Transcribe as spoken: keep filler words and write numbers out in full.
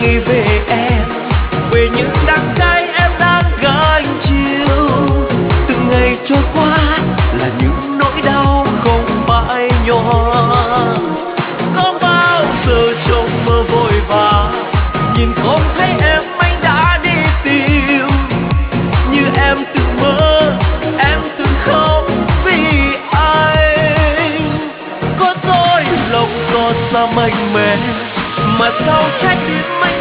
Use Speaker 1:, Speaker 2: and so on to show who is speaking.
Speaker 1: nghĩ về em, về những đắng cay em đang gánh chịu. Từng ngày trôi qua là những nỗi đau không mãi nhòa. Có bao giờ trong mơ vội vã nhìn không thấy em, anh đã đi tìm. Như em từng mơ, em từng khóc vì anh. Có tôi lòng giọt xa mạnh mẽ, mà sao trái tim anh